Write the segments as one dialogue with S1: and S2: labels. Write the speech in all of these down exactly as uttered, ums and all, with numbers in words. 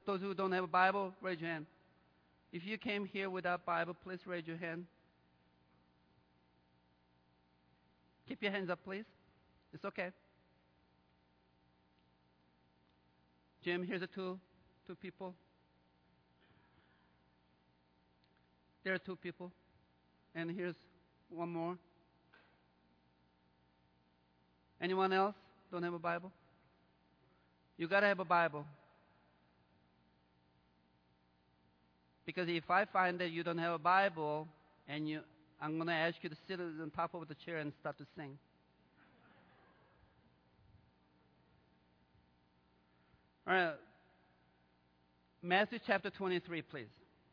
S1: those who don't have a Bible, raise your hand. If you came here without Bible, please raise your hand. Keep your hands up, please. It's okay. Jim, here's the two, two people. There are two people. And here's one more. Anyone else don't have a Bible? You got to have a Bible. Because if I find that you don't have a Bible, and you, I'm going to ask you to sit on top of the chair and start to sing. All right. Matthew chapter twenty-three, please.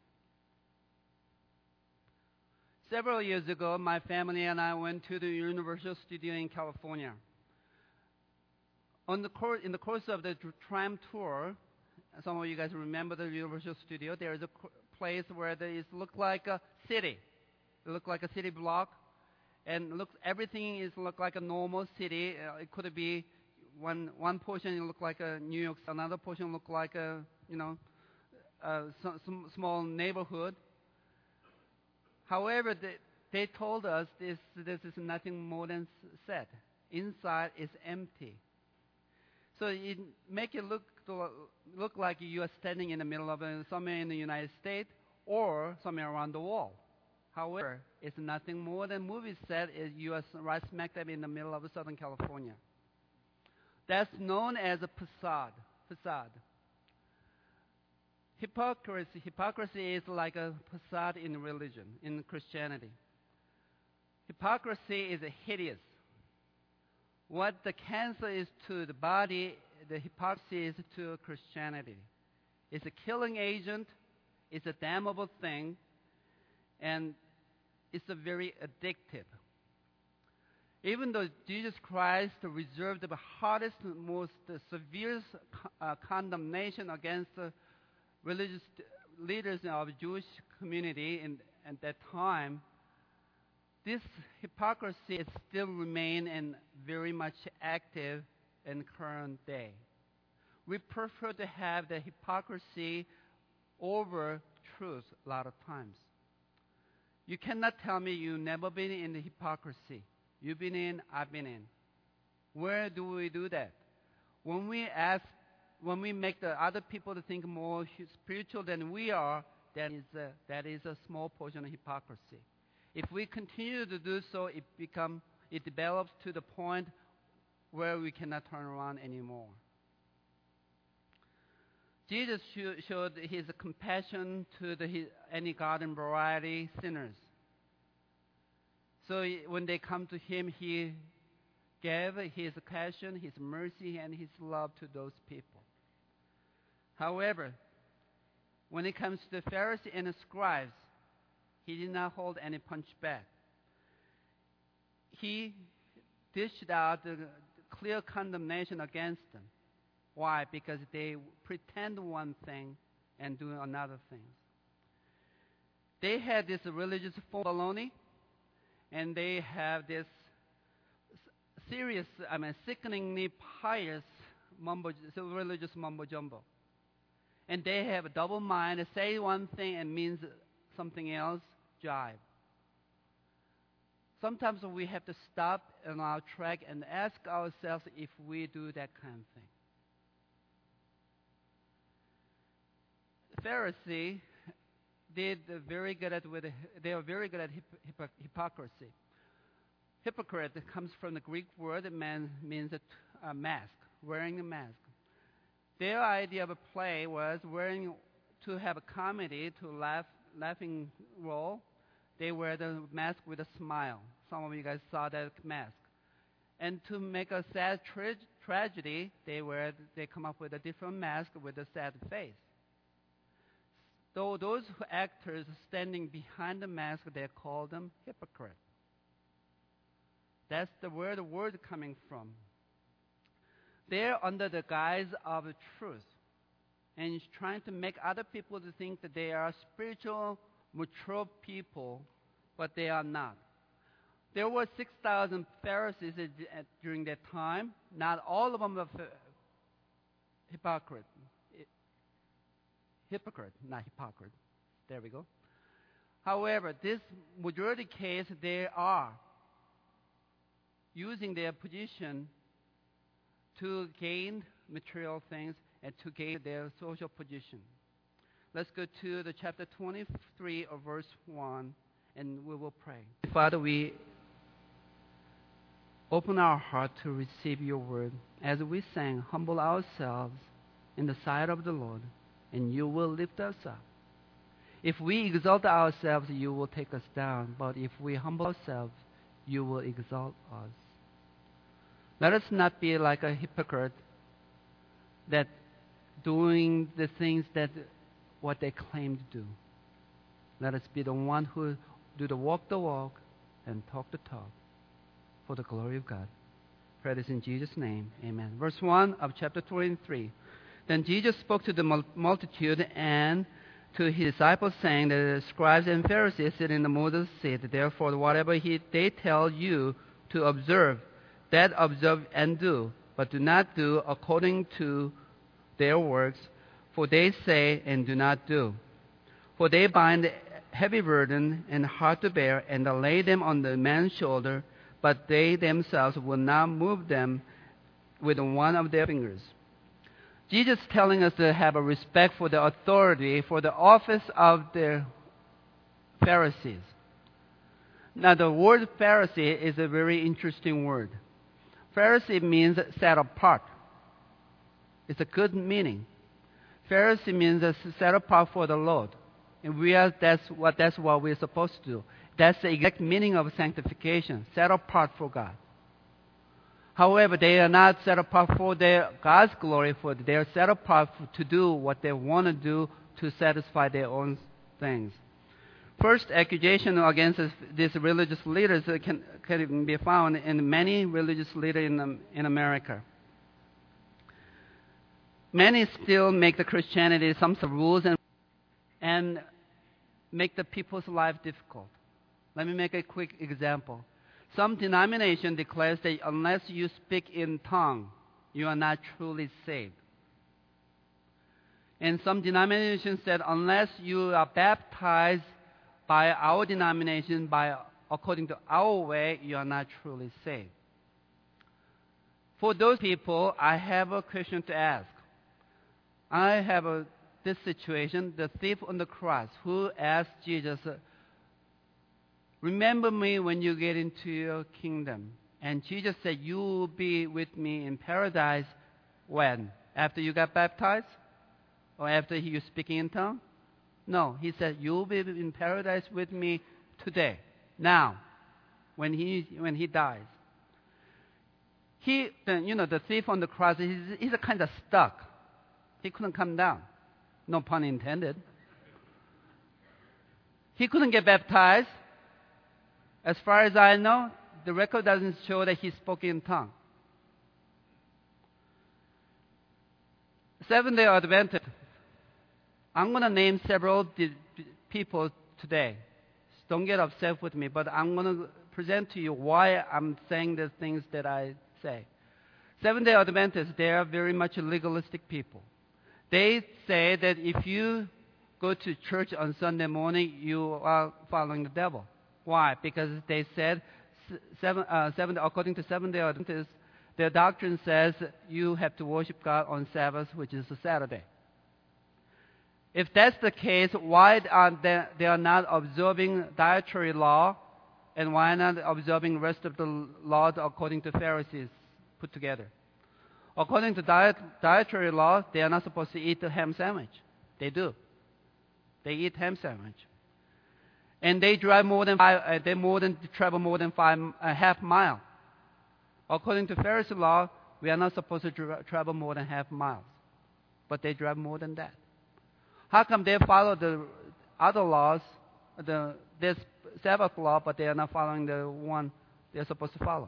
S1: Several years ago, my family and I went to the Universal Studio in California. On the course, in the course of the tram tour, some of you guys remember the Universal Studio. There is a place where there is look like a city. It looked like a city block, and look everything is look like a normal city. Uh, it could be one one portion it look like a New York, another portion look like a you know a, some, some small neighborhood. However, they, they told us this this is nothing more than said. Inside is empty. So it make it look look like you are standing in the middle of uh, somewhere in the United States or somewhere around the world. However, it's nothing more than movie set. Is you are right smack dab in the middle of Southern California. That's known as a facade. Facade. Hypocrisy. Hypocrisy is like a facade in religion, in Christianity. Hypocrisy is hideous. What the cancer is to the body, the hypocrisy is to Christianity. It's a killing agent. It's a damnable thing. And it's a very addictive. Even though Jesus Christ reserved the hardest, most severe uh, condemnation against the religious leaders of the Jewish community in, at that time, this hypocrisy is still remain and very much active in current day. We prefer to have the hypocrisy over truth a lot of times. You cannot tell me you've never been in the hypocrisy. You've been in, I've been in. Where do we do that? When we ask, when we make the other people to think more spiritual than we are, that is a, that is a small portion of hypocrisy. If we continue to do so, it become it develops to the point where we cannot turn around anymore. Jesus showed his compassion to the, his, any garden variety sinners. So when they come to him, he gave his compassion, his mercy, and his love to those people. However, when it comes to the Pharisees and the scribes, he did not hold any punch back. He dished out the clear condemnation against them. Why? Because they pretend one thing and do another thing. They had this religious baloney, and they have this serious, I mean, sickeningly pious mumbo, religious mumbo jumbo. And they have a double mind, say one thing and means something else, jive. Sometimes we have to stop on our track and ask ourselves if we do that kind of thing. The Pharisee did very good at with they were very good at hip, hip, hypocrisy. Hypocrite comes from the Greek word that man, means a, a mask, wearing a mask. Their idea of a play was wearing to have a comedy, to laugh, laughing role. They wear the mask with a smile. Some of you guys saw that mask. And to make a sad tra- tragedy, they wear they come up with a different mask with a sad face. Though those actors standing behind the mask, they call them hypocrite. That's the where the word coming from. They're under the guise of the truth, and is trying to make other people to think that they are spiritual, mature people, but they are not. There were six thousand Pharisees at, at, during that time. Not all of them were hypocrites. hypocrite, not hypocrite. There we go. However, this majority case, they are using their position to gain material things and to gain their social position. Let's go to the chapter twenty-three of verse one, and we will pray. Father, we open our heart to receive your word. As we sang, humble ourselves in the sight of the Lord, and you will lift us up. If we exalt ourselves, you will take us down. But if we humble ourselves, you will exalt us. Let us not be like a hypocrite that doing the things that what they claim to do. Let us be the one who do the walk the walk and talk the talk for the glory of God. Pray this in Jesus' name. Amen. Verse one of chapter twenty-three. Then Jesus spoke to the multitude and to his disciples, saying that the scribes and Pharisees sit in the Moses' seat. Therefore, whatever he, they tell you to observe, that observe and do, but do not do according to their works, for they say and do not do. For they bind heavy burden and hard to bear, and lay them on the man's shoulder, but they themselves will not move them with one of their fingers. Jesus is telling us to have a respect for the authority, for the office of the Pharisees. Now, the word Pharisee is a very interesting word. Pharisee means set apart. It's a good meaning. Pharisee means set apart for the Lord. And we are, that's what, that's what we're supposed to do. That's the exact meaning of sanctification, set apart for God. However, they are not set apart for their God's glory, for they are set apart to do what they want to do to satisfy their own things. First accusation against these religious leaders can, can be found in many religious leaders in, in America. Many still make the Christianity some sort of rules and, and make the people's life difficult. Let me make a quick example. Some denomination declares that unless you speak in tongue, you are not truly saved. And some denominations said unless you are baptized by our denomination, by according to our way, you are not truly saved. For those people, I have a question to ask. I have a, this situation, the thief on the cross, who asked Jesus, remember me when you get into your kingdom. And Jesus said, you will be with me in paradise when? After you got baptized? Or after you speaking in tongue? No, he said, you will be in paradise with me today, now, when he, when he dies. He, you know, the thief on the cross, he's, he's kind of stuck. He couldn't come down. No pun intended. He couldn't get baptized. As far as I know, the record doesn't show that he spoke in tongue. Seventh-day Adventist. I'm going to name several di- people today. Don't get upset with me, but I'm going to present to you why I'm saying the things that I say. Seventh-day Adventists, they are very much legalistic people. They say that if you go to church on Sunday morning, you are following the devil. Why? Because they said, seven, uh, seven, according to Seventh-day Adventists, their doctrine says you have to worship God on Sabbath, which is a Saturday. If that's the case, why are they, they are not observing dietary law, and why not observing the rest of the laws according to Pharisees put together? According to diet, dietary law, they are not supposed to eat the ham sandwich. They do. They eat ham sandwich. And they drive more than five, uh, they more than travel more than five a half mile. According to Pharisee law, we are not supposed to tra- travel more than half miles, but they drive more than that. How come they follow the other laws, the this Sabbath law, but they are not following the one they're supposed to follow?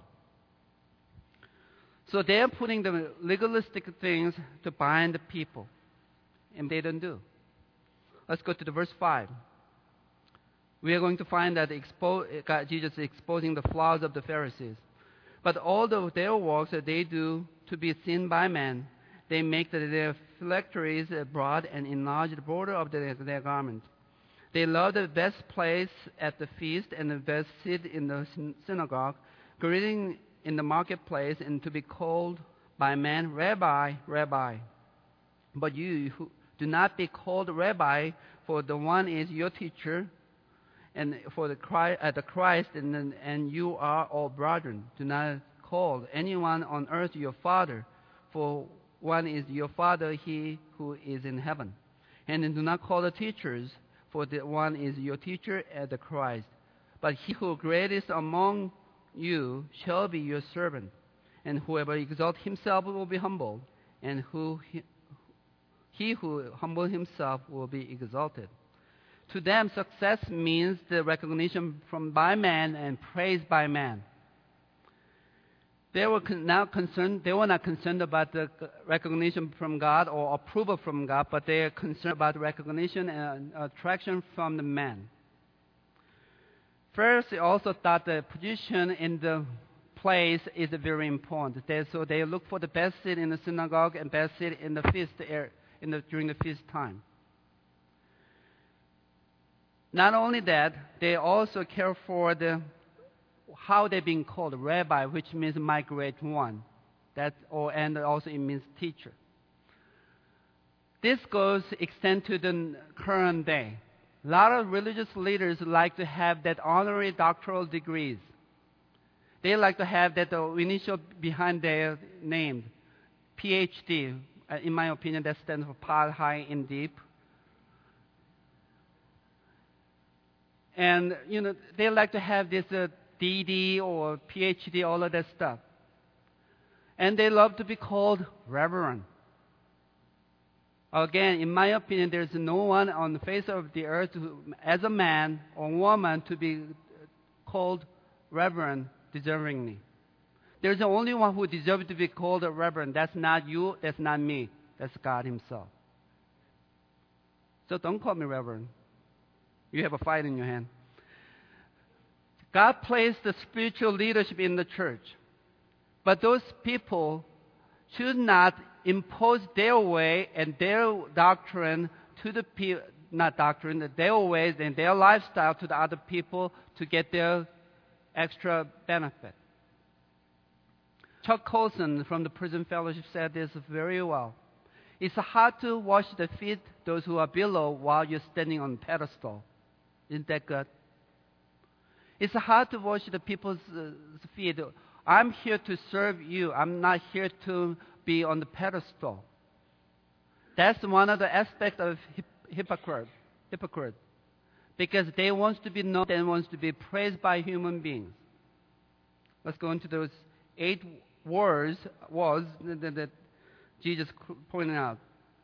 S1: So they are putting the legalistic things to bind the people, and they don't do. Let's go to the verse five. We are going to find that expo- God, Jesus is exposing the flaws of the Pharisees. But all of their works that they do to be seen by men, They make their phylacteries broad and enlarge the border of their, their garments. They love the best place at the feast and the best seat in the synagogue, greeting in the marketplace, and to be called by men, Rabbi, Rabbi. But you who do not be called Rabbi, for the one is your teacher, and for the Christ, uh, the Christ and, and you are all brethren. Do not call anyone on earth your father, for one is your Father, he who is in heaven. And do not call the teachers, for the one is your teacher and the Christ. But he who greatest among you shall be your servant. And whoever exalts himself will be humbled, and who he, he who humbles himself will be exalted. To them, success means the recognition from by man and praise by man. They were now concerned. They were not concerned about the recognition from God or approval from God, but they are concerned about recognition and attraction from the man. First, they also thought the position in the place is very important. They, so they look for the best seat in the synagogue and best seat in the feast in the, during the feast time. Not only that, they also care for the how they're being called rabbi, which means my great one. That, or, and also it means teacher. This goes extend to the current day. A lot of religious leaders like to have that honorary doctoral degrees. They like to have that uh, initial behind their name, P H D. Uh, in my opinion, that stands for Pod High in Deep. And, you know, they like to have this uh, D D or P H D, all of that stuff. And they love to be called reverend. Again, in my opinion, there's no one on the face of the earth who, as a man or woman, to be called reverend deservingly. There's the only one who deserves to be called a reverend. That's not you, that's not me. That's God himself. So don't call me reverend. You have a fight in your hand. God placed the spiritual leadership in the church. But those people should not impose their way and their doctrine to the people, not doctrine, their ways and their lifestyle to the other people to get their extra benefit. Chuck Colson from the Prison Fellowship said this very well. It's hard to wash the feet those who are below while you're standing on a pedestal. Isn't that good? It's hard to wash the people's uh, feet. I'm here to serve you. I'm not here to be on the pedestal. That's one of the aspects of hip- hypocrite, hypocrite. Because they want to be known and want to be praised by human beings. Let's go into those eight words, words that, that Jesus pointed out.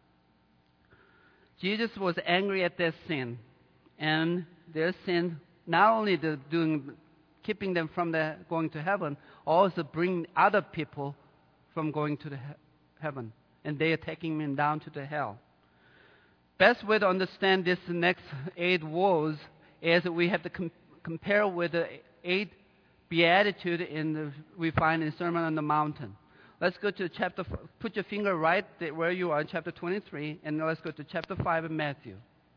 S1: Jesus was angry at their sin. And their sin, not only the doing, keeping them from the going to heaven, also bring other people from going to the he- heaven. And they are taking them down to the hell. Best way to understand this next eight woes is we have to com- compare with the eight beatitudes in the, we find in Sermon on the Mountain. Let's go to chapter, put your finger right there where you are in chapter twenty-three, and let's go to chapter five of Matthew.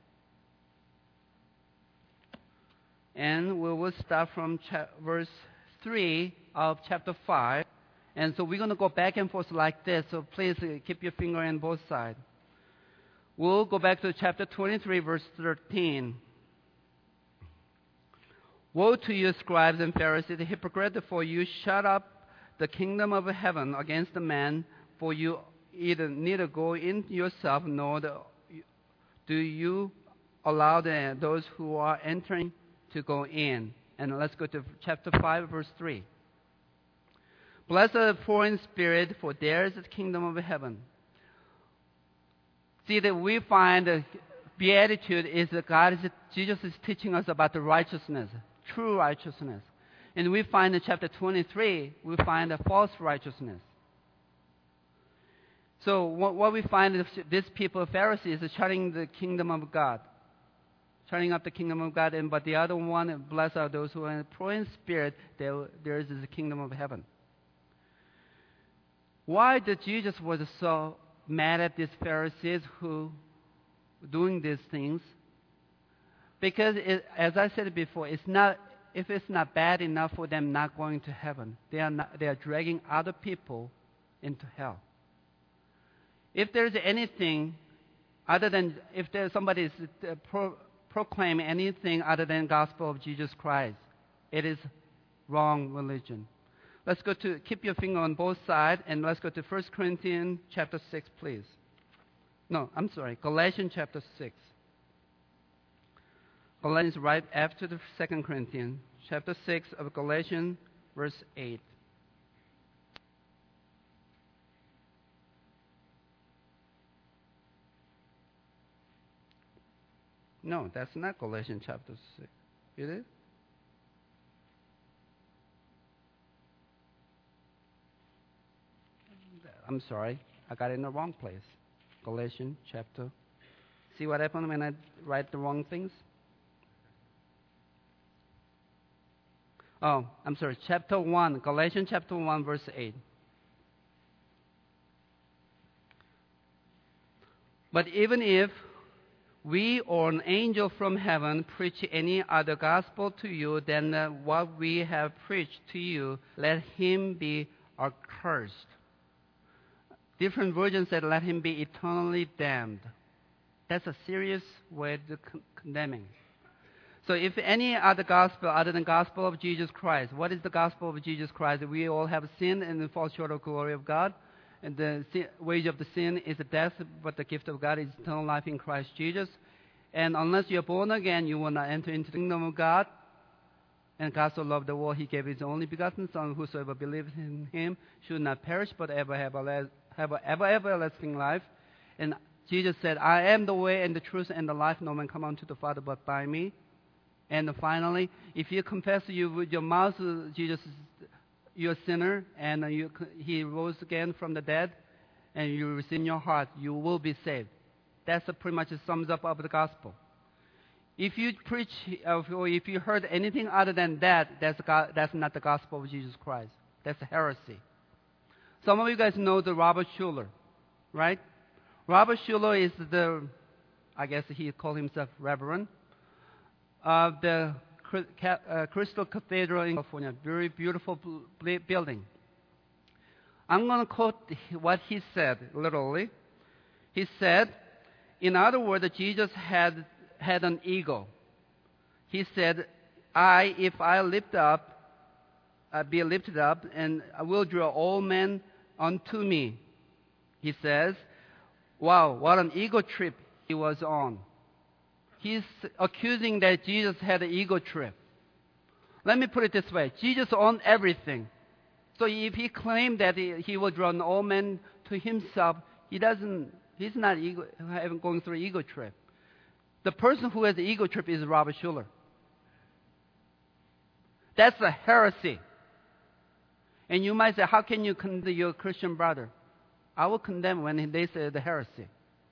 S1: And we will start from cha- verse three of chapter five. And so we're going to go back and forth like this. So please uh, keep your finger on both sides. We'll go back to chapter twenty-three, verse thirteen. Woe to you, scribes and Pharisees, the hypocrite, for you shut up the kingdom of heaven against the man, for you either neither go in yourself, nor the, do you allow the, those who are entering to go in. And let's go to chapter five, verse three. Blessed are the poor in spirit, for theirs is the kingdom of heaven. See that we find the beatitude is that God is, Jesus is teaching us about the righteousness, true righteousness. And we find in chapter twenty-three, we find a false righteousness. So what, what we find is this people, Pharisees, are shutting the kingdom of God. Turning up the kingdom of God, and but the other one, blessed are those who are poor in spirit, there, there is the kingdom of heaven. Why did Jesus was so mad at these Pharisees who doing these things. Because it, as I said before, it's not, if it's not bad enough for them not going to heaven, they are, not, they are dragging other people into hell. If there's anything other than, if there's somebody is uh, pro, proclaim anything other than gospel of Jesus Christ, it is wrong religion. Let's go to, keep your finger on both sides, and let's go to First Corinthians chapter six, please. No, I'm sorry, Galatians chapter six. Galatians right after the Second Corinthians, chapter six of Galatians, verse eight. No, that's not Galatians chapter six. It is? I'm sorry, I got it in the wrong place. Galatians chapter. See what happened when I write the wrong things? Oh, I'm sorry, chapter one, Galatians chapter one, verse eight. But even if we or an angel from heaven preach any other gospel to you than uh, what we have preached to you, let him be accursed. Different versions said, let him be eternally damned. That's a serious way to con- condemning. So if any other gospel other than gospel of Jesus Christ, what is the gospel of Jesus Christ? We all have sinned and fall short of the glory of God. And the sin, wage of the sin is death, but the gift of God is eternal life in Christ Jesus. And unless you're born again, you will not enter into the kingdom of God. And God so loved the world, he gave his only begotten Son. Whosoever believes in him should not perish, but ever have a have a ever everlasting life. And Jesus said, I am the way and the truth and the life. No man come unto the Father but by me. And finally, if you confess you with your mouth, Jesus is you're a sinner, and you, he rose again from the dead, and you receive in your heart, you will be saved. That's a pretty much sums up of the gospel. If you preach, or if you heard anything other than that, that's, that's not the gospel of Jesus Christ. That's a heresy. Some of you guys know the Robert Schuller, right? Robert Schuller is the, I guess he called himself Reverend, of the Uh, Crystal Cathedral in California, very beautiful building. I'm going to quote what he said literally. He said, in other words, Jesus had had an ego. He said, I, if I lift up, uh, be lifted up, and I will draw all men unto me. He says, wow, what an ego trip he was on. He's accusing that Jesus had an ego trip. Let me put it this way. Jesus owned everything. So if he claimed that he, he will draw all men to himself, he doesn't, he's not ego, going through an ego trip. The person who has the ego trip is Robert Schuller. That's a heresy. And you might say, how can you condemn your Christian brother? I will condemn when they say the heresy.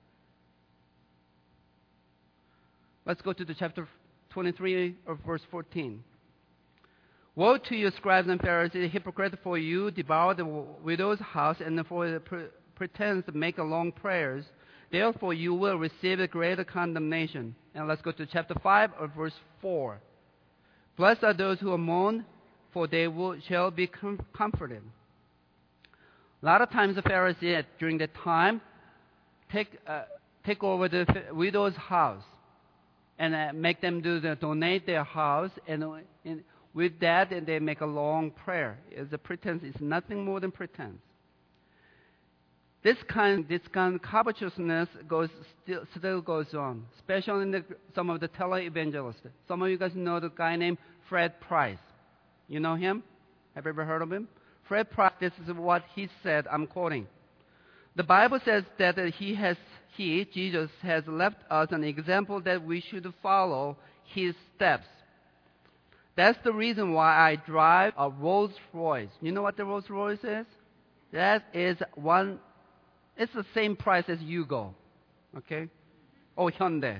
S1: Let's go to the chapter twenty-three or verse fourteen. Woe to you, scribes and Pharisees, hypocrites, for you devour the widow's house, and for the pre- pretense to make long prayers. Therefore you will receive a greater condemnation. And let's go to chapter five or verse four. Blessed are those who mourn, for they will, shall be com- comforted. A lot of times the Pharisees during that time take, uh, take over the widow's house. And uh, make them do the donate their house, and, uh, and with that, and they make a long prayer. It's a pretense. It's nothing more than pretense. This kind, this kind of covetousness goes still, still goes on, especially in the, some of the televangelists. Some of you guys know the guy named Fred Price. You know him? Have you ever heard of him? Fred Price. This is what he said. I'm quoting. The Bible says that uh, he has. He, Jesus, has left us an example that we should follow his steps. That's the reason why I drive a Rolls Royce. You know what the Rolls Royce is? That is one, it's the same price as Yugo, okay? Or Hyundai.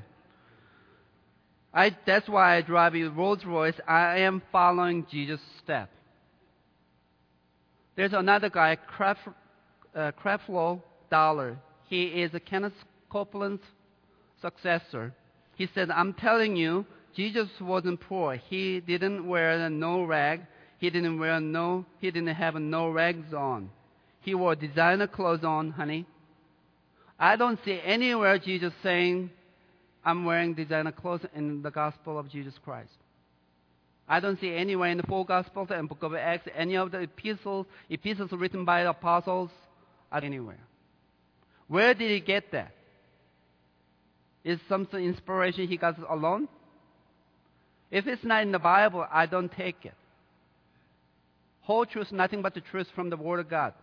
S1: I, that's why I drive a Rolls Royce. I am following Jesus' step. There's another guy, Cref, uh, Creflo Dollar. He is Kenneth Copeland's successor. He said, I'm telling you, Jesus wasn't poor. He didn't wear no rag. He didn't wear no, he didn't have no rags on. He wore designer clothes on, honey. I don't see anywhere Jesus saying, I'm wearing designer clothes in the gospel of Jesus Christ. I don't see anywhere in the four Gospels and Book of Acts, any of the epistles, epistles written by the apostles, anywhere. Where did he get that? Is something inspiration he got alone? If it's not in the Bible, I don't take it. Whole truth, nothing but the truth from the Word of God.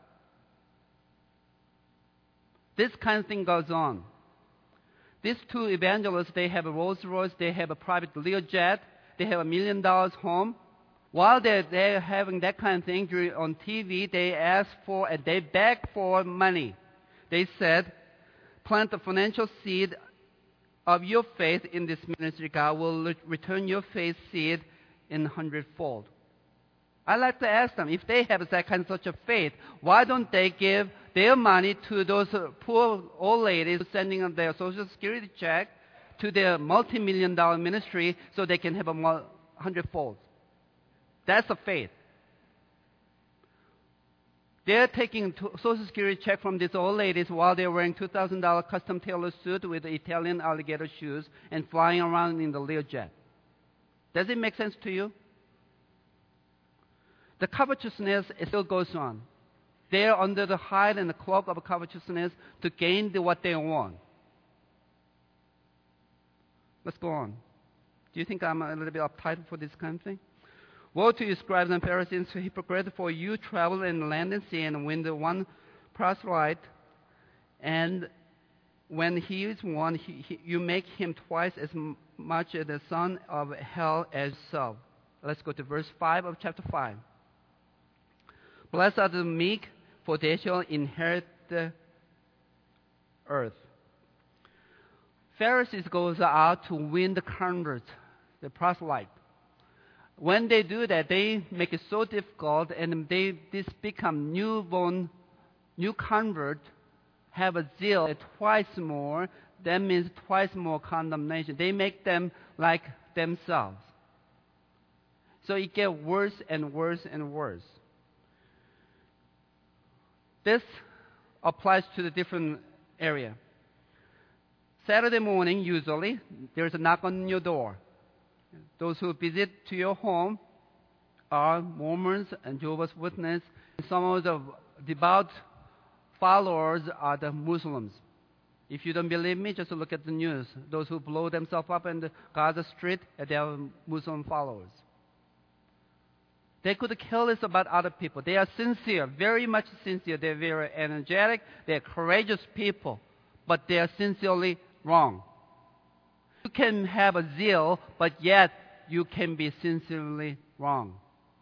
S1: This kind of thing goes on. These two evangelists, they have a Rolls Royce, they have a private Learjet, they have a million dollars home. While they're, they're having that kind of thing during, on T V, they ask for and they beg for money. They said, plant the financial seed of your faith in this ministry. God will re- return your faith seed in hundredfold. I like to ask them, if they have that kind of such a faith, why don't they give their money to those poor old ladies sending their Social Security check to their multi-million dollar ministry so they can have a hundredfold? That's a faith. They're taking Social Security check from these old ladies while they're wearing two thousand dollars custom tailored suit with Italian alligator shoes and flying around in the Learjet. Does it make sense to you? The covetousness still goes on. They are under the hide and the cloak of covetousness to gain the, what they want. Let's go on. Do you think I'm a little bit uptight for this kind of thing? Woe to you, scribes and Pharisees, hypocrites, for you travel in land and sea and win the one proselyte, and when he is won, he, he, you make him twice as m- much as the son of hell as so. Let's go to verse five of chapter five. Blessed are the meek, for they shall inherit the earth. Pharisees goes out to win the convert, the proselyte. When they do that, they make it so difficult, and they this become newborn, new convert, have a zeal twice more. That means twice more condemnation. They make them like themselves. So it gets worse and worse and worse. This applies to the different area. Saturday morning, usually, there's a knock on your door. Those who visit to your home are Mormons and Jehovah's Witnesses. Some of the devout followers are the Muslims. If you don't believe me, just look at the news. Those who blow themselves up in the Gaza Street, they are Muslim followers. They could kill us about other people. They are sincere, very much sincere. They're very energetic. They're courageous people, but they are sincerely wrong. You can have a zeal, but yet you can be sincerely wrong.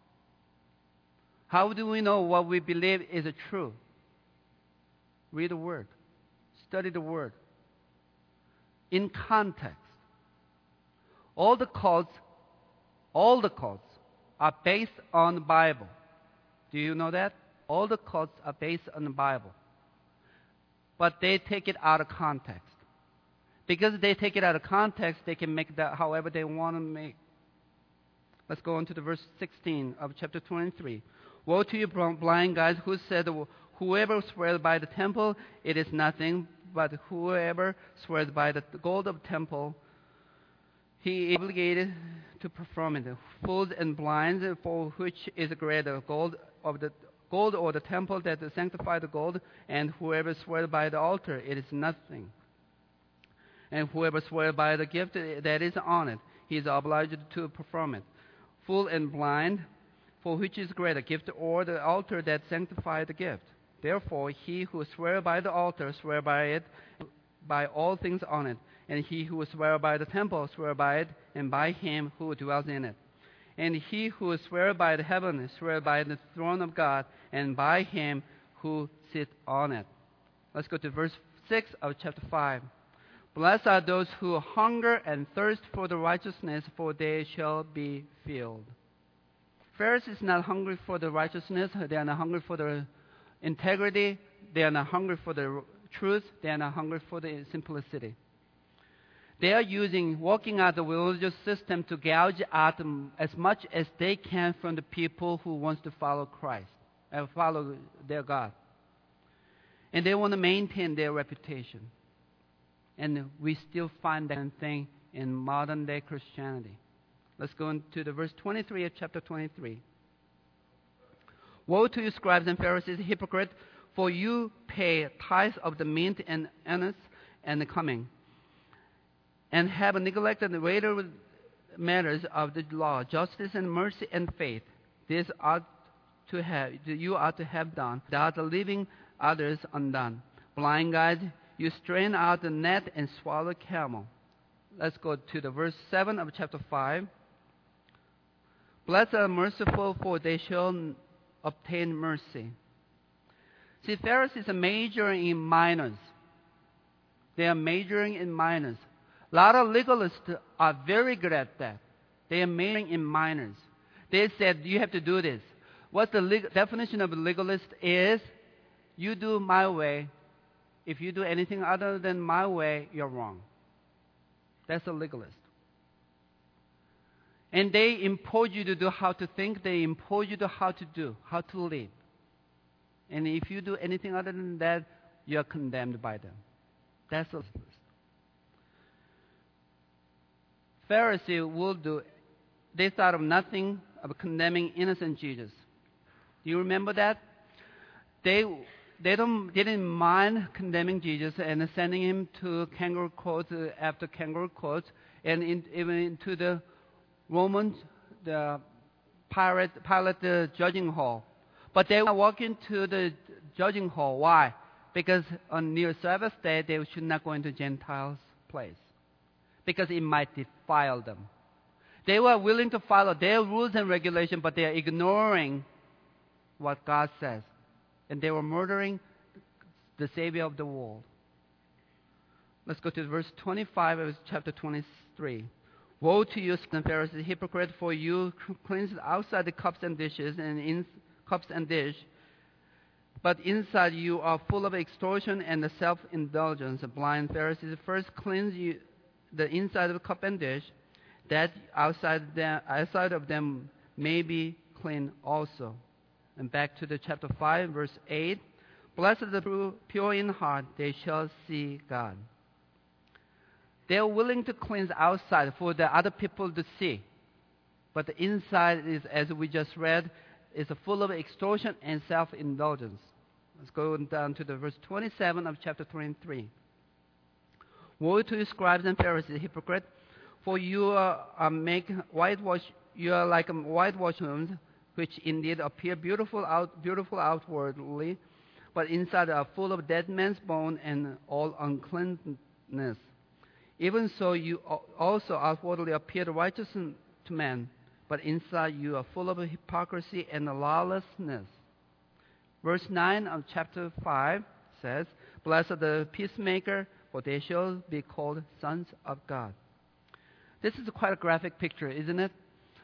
S1: How do we know what we believe is true? Read the Word. Study the Word. In context. All the cults, all the cults are based on the Bible. Do you know that? All the cults are based on the Bible. But they take it out of context. Because they take it out of context, they can make that however they want to make. Let's go on to the verse sixteen of chapter twenty-three. Woe to you, blind guys, who said, whoever swears by the temple, it is nothing, but whoever swears by the gold of the temple, he is obligated to perform it. Fools and blinds, for which is greater, gold of the gold or the temple that sanctifies the gold, and whoever swears by the altar, it is nothing. And whoever swears by the gift that is on it, he is obliged to perform it. Fool and blind, for which is greater, gift or the altar that sanctifies the gift? Therefore, he who swears by the altar swears by it, by all things on it. And he who swears by the temple swears by it, and by him who dwells in it. And he who swears by the heaven swears by the throne of God, and by him who sits on it. Let's go to verse six of chapter five. Blessed are those who hunger and thirst for the righteousness, for they shall be filled. Pharisees are not hungry for the righteousness. They are not hungry for the integrity. They are not hungry for the truth, they are not hungry for the simplicity. They are using, working out the religious system to gouge out as much as they can from the people who wants to follow Christ, uh, follow their God. And they want to maintain their reputation. And we still find that thing in modern day Christianity. Let's go into the verse twenty-three of chapter twenty-three. Woe to you, scribes and Pharisees, hypocrite, for you pay tithes of the mint and anise and the cumin, and have neglected the greater matters of the law, justice and mercy and faith. This ought to have you ought to have done, without leaving others undone. Blind guides, you strain out the net and swallow camel. Let's go to the verse seven of chapter five. Blessed are merciful, for they shall obtain mercy. See, Pharisees are majoring in minors. They are majoring in minors. A lot of legalists are very good at that. They are majoring in minors. They said, you have to do this. What the leg- definition of a legalist is, you do my way. If you do anything other than my way, you're wrong. That's a legalist. And they impose you to do how to think. They impose you to how to do, how to live. And if you do anything other than that, you're condemned by them. That's a legalist. Pharisee will do, they thought of nothing of condemning innocent Jesus. Do you remember that? They they don't didn't mind condemning Jesus and sending him to kangaroo court after kangaroo court, and in, even into the Roman, the Pilate, Pilate the judging hall. But they were walking to the judging hall. Why? Because on near Sabbath day, they should not go into Gentiles' place, because it might defile them. They were willing to follow their rules and regulations, but they are ignoring what God says. And they were murdering the Savior of the world. Let's go to verse twenty-five of chapter twenty-three. Woe to you, scribes and Pharisees, hypocrite, for you cleanse outside the cups and dishes and in cups and dish, but inside you are full of extortion and the self-indulgence. Blind Pharisees, first cleanse you the inside of the cup and dish, that outside them, outside of them may be clean also. And back to the chapter five, verse eight. Blessed are the pure in heart, they shall see God. They are willing to cleanse outside for the other people to see. But the inside is, as we just read, is full of extortion and self-indulgence. Let's go down to the verse twenty-seven of chapter twenty-three. Woe to you, scribes and Pharisees, hypocrite, for you are, are make whitewash. You are like whitewashed tombs, which indeed appear beautiful out, beautiful outwardly, but inside are full of dead men's bone and all uncleanness. Even so, you also outwardly appear righteous to men, but inside you are full of hypocrisy and lawlessness. Verse nine of chapter five says, Blessed are the peacemaker, for they shall be called sons of God. This is quite a graphic picture, isn't it?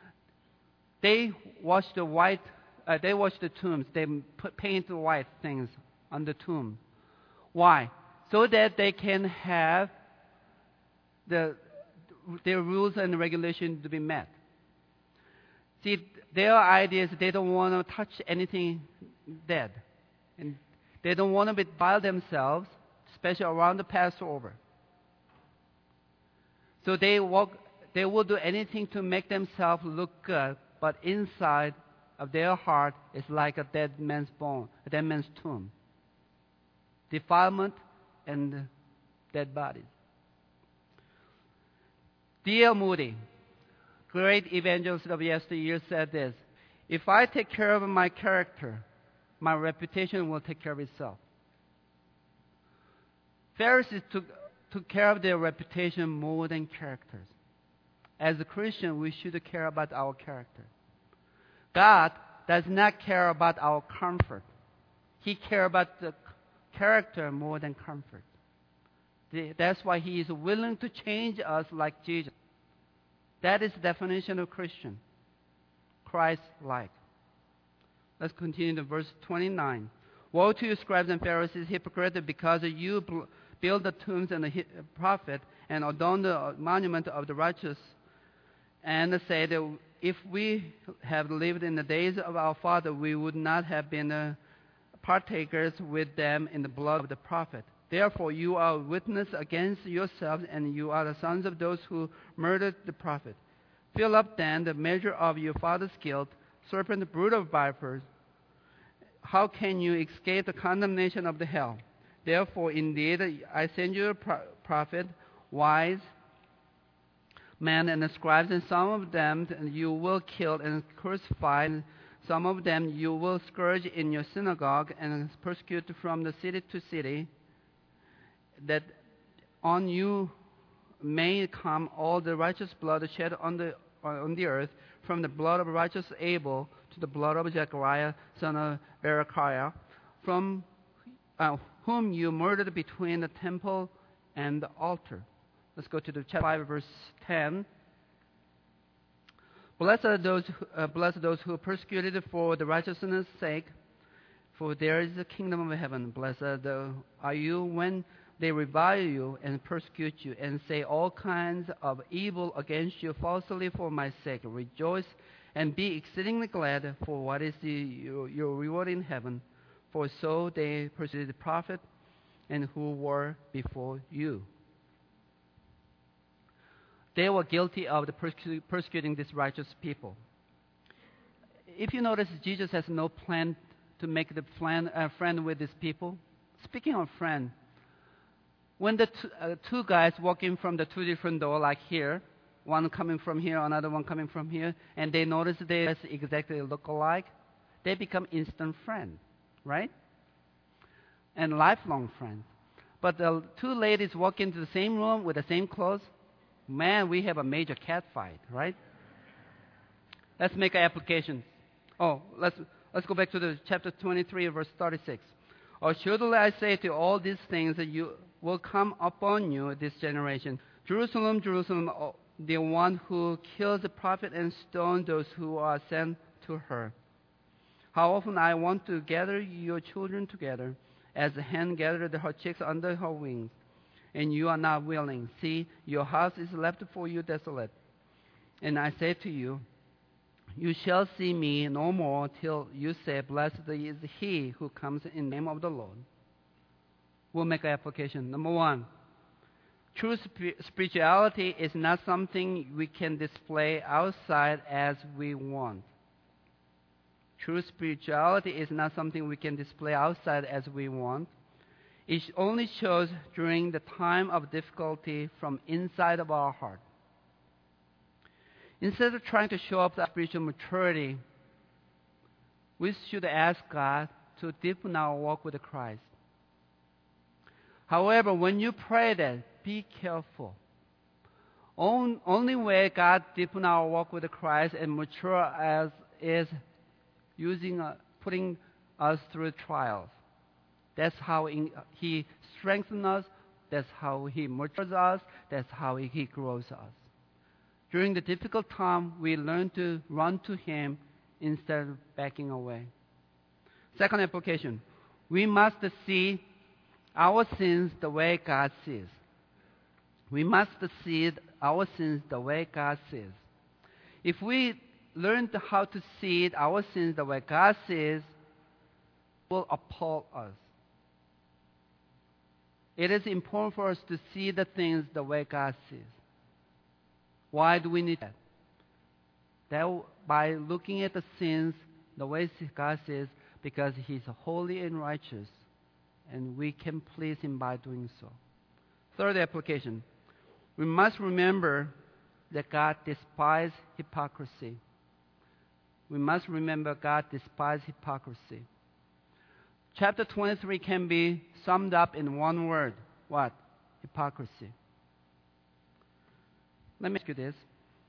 S1: They wash the white, uh, they wash the tombs. They put paint the white things on the tomb. Why? So that they can have the their rules and regulations to be met. See, their idea is they don't want to touch anything dead, and they don't want to defile themselves, especially around the Passover. So they walk, they will do anything to make themselves look good, but inside of their heart is like a dead man's bone, a dead man's tomb. Defilement and dead bodies. D L Moody, great evangelist of yesteryear, said this: if I take care of my character, my reputation will take care of itself. Pharisees took, took care of their reputation more than characters. As a Christian, we should care about our character. God does not care about our comfort. He cares about the character more than comfort. That's why He is willing to change us like Jesus. That is the definition of Christian. Christ-like. Let's continue to verse twenty-nine. Woe to you, scribes and Pharisees, hypocrites, because you bl- build the tombs and the hi- prophet and adorn the monument of the righteous, and say that if we have lived in the days of our father, we would not have been uh, partakers with them in the blood of the prophet. Therefore, you are witness against yourselves, and you are the sons of those who murdered the prophet. Fill up then the measure of your father's guilt, serpent, brood of vipers. How can you escape the condemnation of the hell? Therefore, indeed, I send you a pro- prophet, wise men and the scribes, and some of them you will kill and crucify, and some of them you will scourge in your synagogue and persecute from the city to city, that on you may come all the righteous blood shed on the on the earth, from the blood of righteous Abel to the blood of Zechariah, son of Berechiah, from uh, whom you murdered between the temple and the altar. Let's go to the chapter five, verse ten. Blessed are those, uh, blessed are those who are persecuted for the righteousness' sake, for there is the kingdom of heaven. Blessed are you when they revile you and persecute you and say all kinds of evil against you falsely for my sake. Rejoice and be exceedingly glad, for what is the, your, your reward in heaven? For so they persecuted the prophet and who were before you. They were guilty of the persecu- persecuting these righteous people. If you notice, Jesus has no plan to make the plan, uh, friend with these people. Speaking of friend, when the two, uh, two guys walk in from the two different doors, like here, one coming from here, another one coming from here, and they notice they exactly look alike, they become instant friends, right? And lifelong friends. But the two ladies walk into the same room with the same clothes, man, we have a major cat fight, right? Let's make an application. Oh, let's let's go back to the chapter twenty-three, verse thirty-six. Or surely I say to you, all these things that you will come upon you this generation. Jerusalem, Jerusalem, the one who kills the prophet and stones those who are sent to her. How often I want to gather your children together, as a hen gathers her chicks under her wings, and you are not willing. See, your house is left for you desolate. And I say to you, you shall see me no more till you say, blessed is he who comes in the name of the Lord. We'll make an application. Number one, true sp- spirituality is not something we can display outside as we want. True spirituality is not something we can display outside as we want. It only shows during the time of difficulty from inside of our heart. Instead of trying to show up that spiritual maturity, we should ask God to deepen our walk with Christ. However, when you pray that, be careful. On, only way God deepens our walk with Christ and mature us is using, uh, putting us through trials. That's how in, He strengthens us. That's how He matures us. That's how He, he grows us. During the difficult time, we learn to run to Him instead of backing away. Second application, we must see our sins the way God sees. We must see our sins the way God sees. If we learn to how to see our sins the way God sees, it will appall us. It is important for us to see the things the way God sees. Why do we need that? That by looking at the sins the way God sees, because He's holy and righteous, and we can please Him by doing so. Third application, we must remember that God despises hypocrisy. We must remember God despises hypocrisy. Chapter twenty-three can be summed up in one word. What? Hypocrisy. Let me ask you this.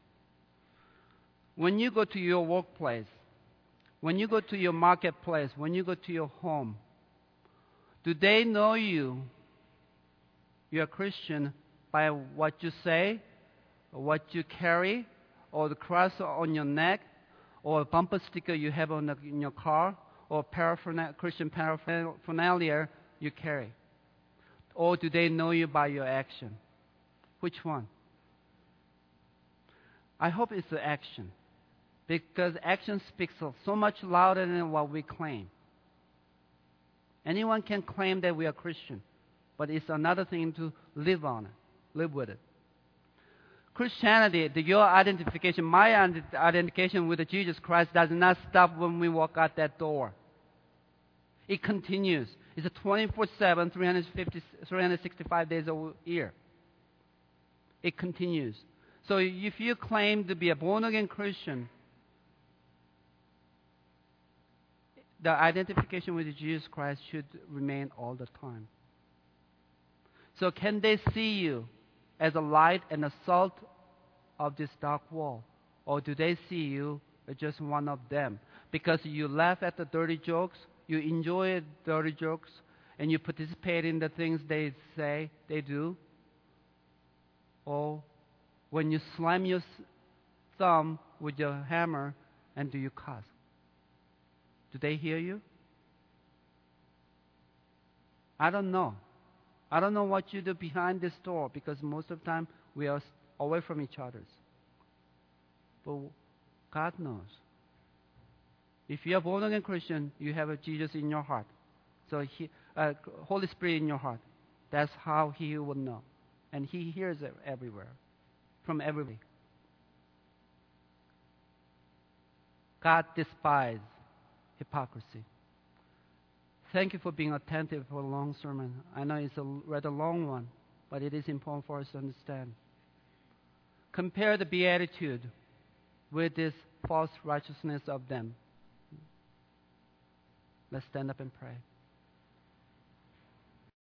S1: When you go to your workplace, when you go to your marketplace, when you go to your home, do they know you, you're a Christian, by what you say, or what you carry, or the cross on your neck, or a bumper sticker you have on the, in your car, or parapherna- Christian paraphernalia you carry? Or do they know you by your action? Which one? I hope it's the action, because action speaks so much louder than what we claim. Anyone can claim that we are Christian, but it's another thing to live on it, live with it. Christianity, the, your identification, my identification with Jesus Christ does not stop when we walk out that door. It continues. It's a twenty-four seven, three hundred fifty, three hundred sixty-five days a year. It continues. So if you claim to be a born-again Christian, the identification with Jesus Christ should remain all the time. So can they see you as a light and a salt of this dark world? Or do they see you as just one of them? Because you laugh at the dirty jokes, you enjoy dirty jokes, and you participate in the things they say, they do? Or when you slam your thumb with your hammer, and do you cuss? Do they hear you? I don't know. I don't know what you do behind this door, because most of the time we are away from each other. But God knows. If you are born again Christian, you have a Jesus in your heart. So he, uh, Holy Spirit in your heart. That's how He will know. And He hears it everywhere, from everywhere. God despises hypocrisy. Thank you for being attentive for a long sermon. I know it's a rather long one, but it is important for us to understand. Compare the beatitude with this false righteousness of them. Let's stand up and pray.